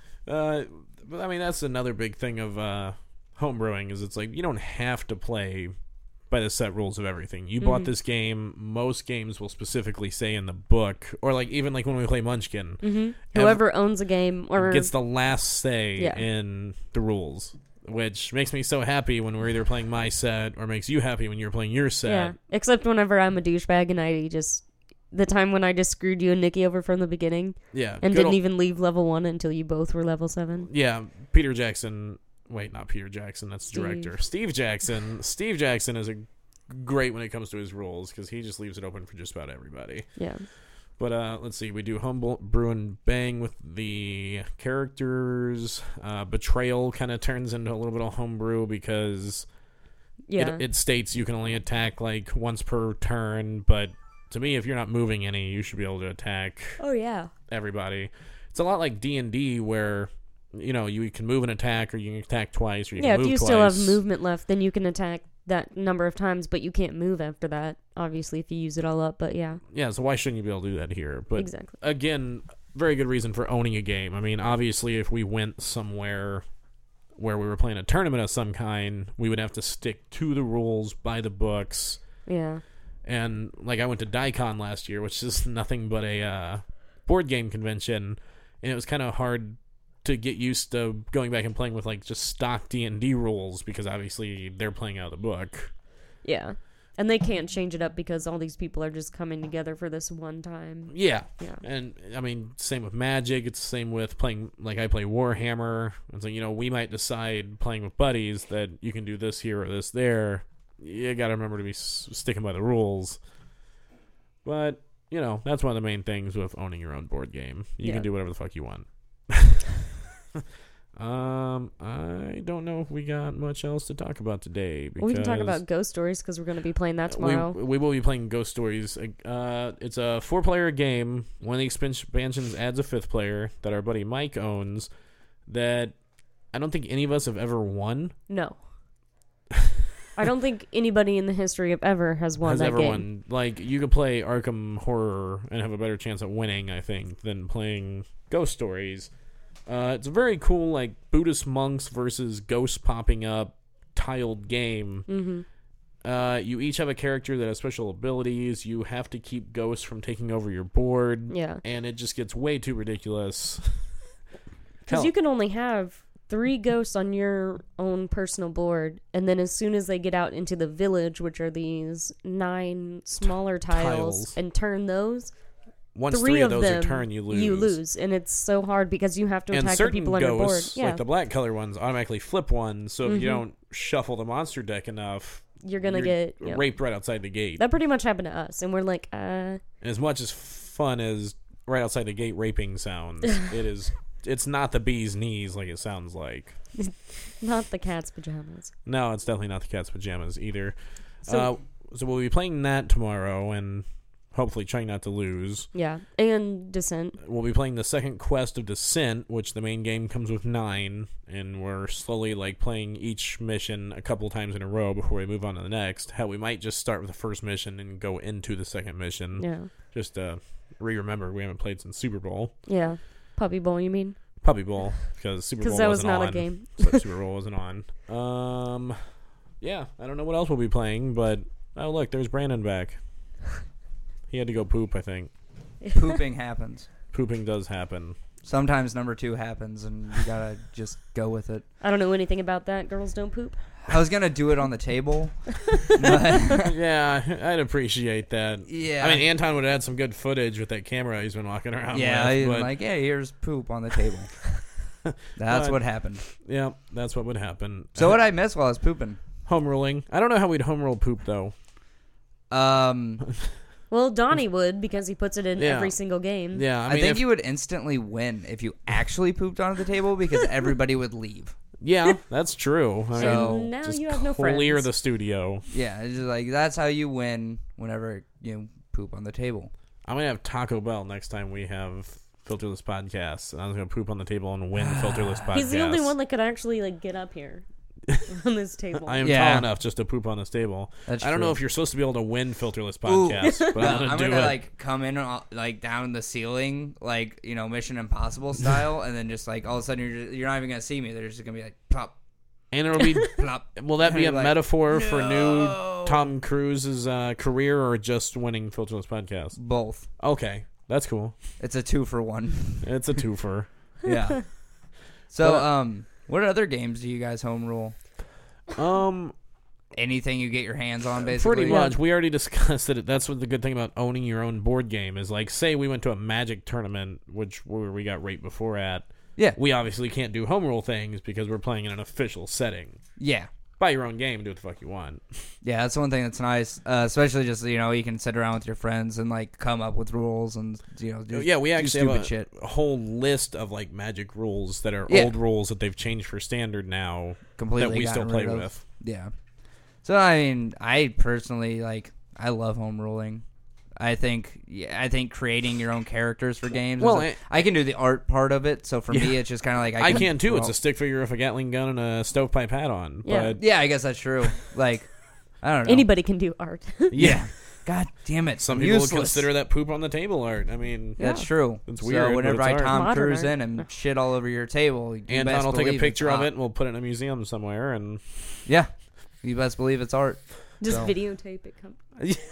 [SPEAKER 2] Uh, but I mean, that's another big thing of uh, homebrewing is it's like, you don't have to play by the set rules of everything. You bought this game. Most games will specifically say in the book, or like even like when we play Munchkin,
[SPEAKER 1] Mm-hmm. Whoever owns a game or
[SPEAKER 2] gets the last say
[SPEAKER 1] Yeah.
[SPEAKER 2] in the rules, which makes me so happy when we're either playing my set or makes you happy when you're playing your set.
[SPEAKER 1] yeah. Except whenever I'm a douchebag and I just the time when I just screwed you and Nikki over from the beginning
[SPEAKER 2] Yeah,
[SPEAKER 1] and
[SPEAKER 2] good
[SPEAKER 1] didn't
[SPEAKER 2] ol-
[SPEAKER 1] even leave level one until you both were level seven.
[SPEAKER 2] Yeah, Peter Jackson. Wait, not Peter Jackson. That's the
[SPEAKER 1] Steve.
[SPEAKER 2] director. Steve Jackson. Steve Jackson is a great when it comes to his rules because he just leaves it open for just about everybody.
[SPEAKER 1] Yeah.
[SPEAKER 2] But uh, let's see. We do Humble Brew and Bang with the characters. Uh, Betrayal kind of turns into a little bit of homebrew because
[SPEAKER 1] Yeah.
[SPEAKER 2] it, it states you can only attack like once per turn. But to me, if you're not moving any, you should be able to attack
[SPEAKER 1] oh yeah.
[SPEAKER 2] everybody. It's a lot like D and D where, you know, you can move an attack or you can attack twice or you
[SPEAKER 1] Yeah,
[SPEAKER 2] can
[SPEAKER 1] if
[SPEAKER 2] move
[SPEAKER 1] you
[SPEAKER 2] twice.
[SPEAKER 1] still have movement left, then you can attack that number of times, but you can't move after that, obviously, if you use it all up, but yeah.
[SPEAKER 2] Yeah, so why shouldn't you be able to do that here? But
[SPEAKER 1] Exactly.
[SPEAKER 2] again, very good reason for owning a game. I mean, obviously, if we went somewhere where we were playing a tournament of some kind, we would have to stick to the rules, by the books.
[SPEAKER 1] Yeah.
[SPEAKER 2] And, like, I went to DICON last year, which is nothing but a uh, board game convention, and it was kind of hard to get used to going back and playing with, like, just stock D and D rules, because obviously they're playing out of the book.
[SPEAKER 1] Yeah. And they can't change it up because all these people are just coming together for this one time.
[SPEAKER 2] Yeah.
[SPEAKER 1] Yeah.
[SPEAKER 2] And, I mean, same with Magic. It's the same with playing, like, I play Warhammer. It's like, you know, we might decide playing with buddies that you can do this here or this there. You gotta remember to be s- sticking by the rules. But, you know, that's one of the main things with owning your own board game. You
[SPEAKER 1] Yeah.
[SPEAKER 2] can do whatever the fuck you want. um, I don't know if we got much else to talk about today. Because
[SPEAKER 1] Well, we can talk about Ghost Stories because we're going to be playing that tomorrow.
[SPEAKER 2] We, we will be playing Ghost Stories. Uh, it's a four-player game. One of the expansions adds a fifth player that our buddy Mike owns that I don't think any of us have ever won.
[SPEAKER 1] No. I don't think anybody in the history of ever has won
[SPEAKER 2] has
[SPEAKER 1] that
[SPEAKER 2] ever
[SPEAKER 1] game.
[SPEAKER 2] won. Like, you could play Arkham Horror and have a better chance at winning, I think, than playing Ghost Stories. Uh, it's a very cool, like, Buddhist monks versus ghosts popping up tiled game.
[SPEAKER 1] Mm-hmm.
[SPEAKER 2] Uh, you each have a character that has special abilities. You have to keep ghosts from taking over your board.
[SPEAKER 1] Yeah.
[SPEAKER 2] And it just gets way too ridiculous.
[SPEAKER 1] Because
[SPEAKER 2] Hell,
[SPEAKER 1] you can only have three ghosts on your own personal board, and then as soon as they get out into the village, which are these nine smaller tiles,
[SPEAKER 2] tiles.
[SPEAKER 1] and turn those,
[SPEAKER 2] once
[SPEAKER 1] three,
[SPEAKER 2] three of
[SPEAKER 1] of
[SPEAKER 2] those
[SPEAKER 1] them
[SPEAKER 2] are turned, you lose.
[SPEAKER 1] You lose, and it's so hard because you have to
[SPEAKER 2] And
[SPEAKER 1] attack the
[SPEAKER 2] certain
[SPEAKER 1] people on your board.
[SPEAKER 2] ghosts,
[SPEAKER 1] Yeah,
[SPEAKER 2] like the black color ones, automatically flip one. So if
[SPEAKER 1] Mhm.
[SPEAKER 2] you don't shuffle the monster deck enough,
[SPEAKER 1] you're gonna
[SPEAKER 2] you're
[SPEAKER 1] get yeah.
[SPEAKER 2] raped right outside the gate.
[SPEAKER 1] That pretty much happened to us, and we're like, uh,
[SPEAKER 2] And as much as fun as right outside the gate raping sounds, it is. It's not the bee's knees like it sounds like.
[SPEAKER 1] not the cat's pajamas.
[SPEAKER 2] No, it's definitely not the cat's pajamas either.
[SPEAKER 1] So-
[SPEAKER 2] uh, so we'll be playing that tomorrow, and hopefully trying not to lose.
[SPEAKER 1] Yeah, and Descent.
[SPEAKER 2] We'll be playing the second quest of Descent, which the main game comes with nine, and we're slowly like playing each mission a couple times in a row before we move on to the next. Hell, we might just start with the first mission and go into the second mission.
[SPEAKER 1] Yeah,
[SPEAKER 2] Just to re-remember we haven't played since Super Bowl.
[SPEAKER 1] yeah. Puppy Bowl, you mean?
[SPEAKER 2] Puppy Bowl, because Super Bowl
[SPEAKER 1] Because that was
[SPEAKER 2] wasn't
[SPEAKER 1] not
[SPEAKER 2] on.
[SPEAKER 1] a game.
[SPEAKER 2] So Super Bowl wasn't on. Um, yeah, I don't know what else we'll be playing, but oh look, there's Brandon back. He had to go poop, I think.
[SPEAKER 3] Pooping happens.
[SPEAKER 2] Pooping does happen.
[SPEAKER 3] Sometimes number two happens, and you gotta just go with it.
[SPEAKER 1] I don't know anything about that. Girls don't poop.
[SPEAKER 3] I was gonna do it on the table, but
[SPEAKER 2] Yeah, I'd appreciate that.
[SPEAKER 3] yeah,
[SPEAKER 2] I mean, Anton would have had some good footage with that camera he's been walking around
[SPEAKER 3] yeah,
[SPEAKER 2] with.
[SPEAKER 3] he's
[SPEAKER 2] But
[SPEAKER 3] like, yeah, here's poop on the table. That's
[SPEAKER 2] But-
[SPEAKER 3] what happened.
[SPEAKER 2] yeah, that's what would happen.
[SPEAKER 3] So what I missed while I was pooping?
[SPEAKER 2] Home ruling. I don't know how we'd home roll poop, though.
[SPEAKER 3] Um,
[SPEAKER 1] Well, Donnie would because he puts it in
[SPEAKER 2] Yeah.
[SPEAKER 1] every single game.
[SPEAKER 2] Yeah, I
[SPEAKER 3] I,
[SPEAKER 2] mean,
[SPEAKER 3] think
[SPEAKER 2] if-
[SPEAKER 3] you would instantly win if you actually pooped onto the table because everybody would leave.
[SPEAKER 2] yeah, that's true. I
[SPEAKER 3] So-
[SPEAKER 2] mean,
[SPEAKER 1] now
[SPEAKER 2] just
[SPEAKER 1] you have no
[SPEAKER 2] clear
[SPEAKER 1] friends.
[SPEAKER 2] the studio.
[SPEAKER 3] Yeah, it's just like that's how you win whenever you poop on the table.
[SPEAKER 2] I'm gonna have Taco Bell next time we have Filterless Podcasts, and I'm gonna poop on the table and win Filterless Podcasts.
[SPEAKER 1] He's the only one that could actually like get up here on this table.
[SPEAKER 2] I am
[SPEAKER 3] Yeah.
[SPEAKER 2] tall enough just to poop on this table.
[SPEAKER 3] That's
[SPEAKER 2] I don't
[SPEAKER 3] true.
[SPEAKER 2] know if you're supposed to be able to win Filterless
[SPEAKER 3] Ooh.
[SPEAKER 2] Podcasts, but
[SPEAKER 3] No,
[SPEAKER 2] I'm gonna
[SPEAKER 3] I'm
[SPEAKER 2] do
[SPEAKER 3] gonna
[SPEAKER 2] it.
[SPEAKER 3] like come in uh, like down the ceiling, like you know Mission Impossible style, and then just like all of a sudden you're just, you're not even gonna see me. They're just gonna be like plop,
[SPEAKER 2] and it'll be.
[SPEAKER 3] plop.
[SPEAKER 2] Will that be a
[SPEAKER 3] You're like,
[SPEAKER 2] metaphor for new
[SPEAKER 3] "No."
[SPEAKER 2] Tom Cruise's uh, career, or just winning Filterless Podcasts?
[SPEAKER 3] Both.
[SPEAKER 2] Okay, that's cool.
[SPEAKER 3] It's a two for one.
[SPEAKER 2] It's a twofer.
[SPEAKER 3] Yeah. So
[SPEAKER 2] But-
[SPEAKER 3] um, what other games do you guys home rule?
[SPEAKER 2] Um,
[SPEAKER 3] Anything you get your hands on, basically.
[SPEAKER 2] pretty much. We already discussed that. That's what the good thing about owning your own board game is. Like, say we went to a Magic tournament, which where we got right before at.
[SPEAKER 3] Yeah.
[SPEAKER 2] We obviously can't do home rule things because we're playing in an official setting.
[SPEAKER 3] Yeah.
[SPEAKER 2] Buy your own game, do what the fuck you want.
[SPEAKER 3] Yeah, that's one thing that's nice, uh, especially just you know you can sit around with your friends and like come up with rules and you know do,
[SPEAKER 2] yeah, we
[SPEAKER 3] do
[SPEAKER 2] actually
[SPEAKER 3] stupid
[SPEAKER 2] have a,
[SPEAKER 3] shit.
[SPEAKER 2] a whole list of like Magic rules that are
[SPEAKER 3] Yeah.
[SPEAKER 2] old rules that they've changed for standard now
[SPEAKER 3] Completely
[SPEAKER 2] that we still
[SPEAKER 3] gotten
[SPEAKER 2] play
[SPEAKER 3] rid of.
[SPEAKER 2] with.
[SPEAKER 3] Yeah. So I mean, I personally like I love home ruling. I think yeah, I think creating your own characters for games.
[SPEAKER 2] Well,
[SPEAKER 3] is a-
[SPEAKER 2] I-
[SPEAKER 3] I can do the art part of it. So for
[SPEAKER 2] Yeah.
[SPEAKER 3] me, it's just kind of like I
[SPEAKER 2] I
[SPEAKER 3] can,
[SPEAKER 2] can too. It's
[SPEAKER 3] well,
[SPEAKER 2] a stick figure with a Gatling gun and a stovepipe hat on.
[SPEAKER 1] Yeah.
[SPEAKER 2] But
[SPEAKER 3] yeah. I guess that's true. Like I don't know.
[SPEAKER 1] Anybody can do art.
[SPEAKER 2] yeah.
[SPEAKER 3] God damn it.
[SPEAKER 2] Some
[SPEAKER 3] I'm
[SPEAKER 2] people would
[SPEAKER 3] useless.
[SPEAKER 2] consider that poop on the table art. I mean,
[SPEAKER 3] That's
[SPEAKER 1] Yeah.
[SPEAKER 3] true.
[SPEAKER 2] It's
[SPEAKER 3] So
[SPEAKER 2] weird, but
[SPEAKER 3] whenever
[SPEAKER 2] it's
[SPEAKER 3] I
[SPEAKER 2] art.
[SPEAKER 3] Tom
[SPEAKER 1] Modern
[SPEAKER 3] Cruise
[SPEAKER 1] art.
[SPEAKER 3] in and shit all over your table, you
[SPEAKER 2] Anton
[SPEAKER 3] best
[SPEAKER 2] will take a
[SPEAKER 3] believe
[SPEAKER 2] picture
[SPEAKER 3] it's
[SPEAKER 2] of
[SPEAKER 3] art.
[SPEAKER 2] it and we'll put it in a museum somewhere. And
[SPEAKER 3] Yeah, you best believe it's art.
[SPEAKER 1] Just
[SPEAKER 3] So-
[SPEAKER 1] videotape it. Come.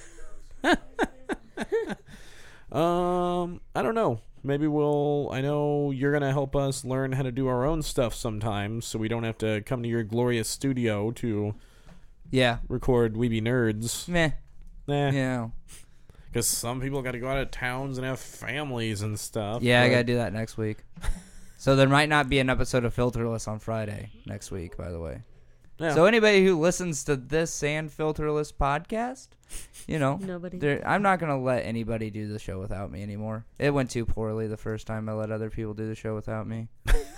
[SPEAKER 2] um, I don't know. Maybe we'll. I know you're gonna help us learn how to do our own stuff sometimes, so we don't have to come to your glorious studio to
[SPEAKER 3] Yeah.
[SPEAKER 2] record Weeby Nerds.
[SPEAKER 3] Meh.
[SPEAKER 2] Nah,
[SPEAKER 3] Yeah.
[SPEAKER 2] because some people got to go out of towns and have families and stuff.
[SPEAKER 3] Yeah, I
[SPEAKER 2] but-
[SPEAKER 3] gotta do that next week. So there might not be an episode of Filterless on Friday next week, by the way.
[SPEAKER 2] Yeah.
[SPEAKER 3] So anybody who listens to this and Filterless podcast, you know,
[SPEAKER 1] Nobody.
[SPEAKER 3] there- I'm not gonna let anybody do the show without me anymore. It went too poorly the first time I let other people do the show without me.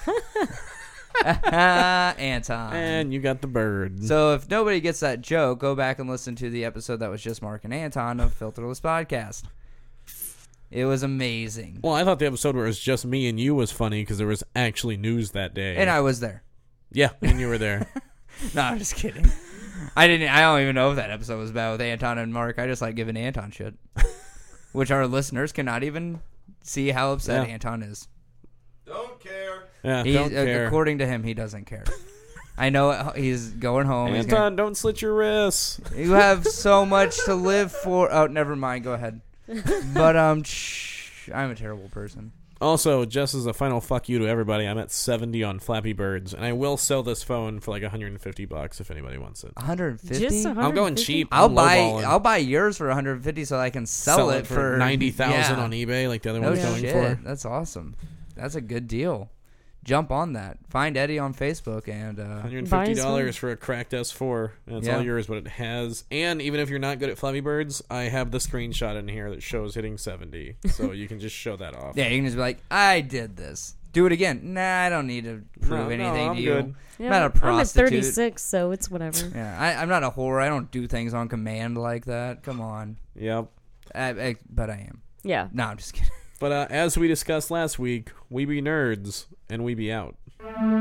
[SPEAKER 3] Anton.
[SPEAKER 2] and you got the bird.
[SPEAKER 3] So if nobody gets that joke, go back and listen to the episode that was just Mark and Anton of Filterless Podcast. It was amazing.
[SPEAKER 2] well, I thought the episode where it was just me and you was funny because there was actually news that day.
[SPEAKER 3] And I was there.
[SPEAKER 2] yeah, and you were there.
[SPEAKER 3] No, I'm just kidding. I didn't. I don't even know if that episode was bad with Anton and Mark. I just like giving Anton shit, which our listeners cannot even see how upset
[SPEAKER 2] Yeah.
[SPEAKER 3] Anton is.
[SPEAKER 5] Don't care.
[SPEAKER 2] Yeah,
[SPEAKER 3] He,
[SPEAKER 2] don't
[SPEAKER 3] uh,
[SPEAKER 2] care.
[SPEAKER 3] according to him, he doesn't care. I know it, he's going home. He's
[SPEAKER 2] Anton,
[SPEAKER 3] gonna,
[SPEAKER 2] don't slit your wrists.
[SPEAKER 3] you have so much to live for. Oh, never mind. Go ahead. But um, shh, I'm a terrible person.
[SPEAKER 2] Also, just as a final fuck you to everybody, I'm at seventy on Flappy Birds, and I will sell this phone for like one hundred fifty bucks if anybody wants it.
[SPEAKER 3] one hundred fifty.
[SPEAKER 1] Just
[SPEAKER 2] I'm going
[SPEAKER 1] one hundred fifty?
[SPEAKER 2] cheap.
[SPEAKER 3] I'll
[SPEAKER 2] I'm
[SPEAKER 3] buy
[SPEAKER 2] lowballing.
[SPEAKER 3] I'll buy yours for one hundred fifty so I can sell, it, for
[SPEAKER 2] ninety thousand
[SPEAKER 3] yeah.
[SPEAKER 2] on eBay, like the other
[SPEAKER 3] No
[SPEAKER 2] one's going
[SPEAKER 3] shit.
[SPEAKER 2] for.
[SPEAKER 3] That's awesome. That's a good deal. Jump on that. Find Eddie on Facebook and uh,
[SPEAKER 2] one hundred
[SPEAKER 1] Buy
[SPEAKER 2] fifty
[SPEAKER 1] his
[SPEAKER 2] dollars for a cracked S four, and it's
[SPEAKER 3] Yeah.
[SPEAKER 2] all yours. But it has, and even if you're not good at Flappy Birds, I have the screenshot in here that shows hitting seventy, so you can just show that off.
[SPEAKER 3] yeah, you can just be like, I did this. Do it again. Nah, I don't need to prove
[SPEAKER 2] No, no,
[SPEAKER 3] anything
[SPEAKER 2] I'm
[SPEAKER 3] to you.
[SPEAKER 2] good.
[SPEAKER 1] Yeah,
[SPEAKER 3] I'm not a
[SPEAKER 1] I'm at
[SPEAKER 3] prostitute.
[SPEAKER 1] thirty-six, so it's whatever.
[SPEAKER 3] Yeah, I, I'm not a whore. I don't do things on command like that. Come on.
[SPEAKER 2] Yep.
[SPEAKER 3] I, I, but I am.
[SPEAKER 1] Yeah.
[SPEAKER 3] No, I'm just kidding.
[SPEAKER 2] But uh, as we discussed last week, we be nerds, and we be out.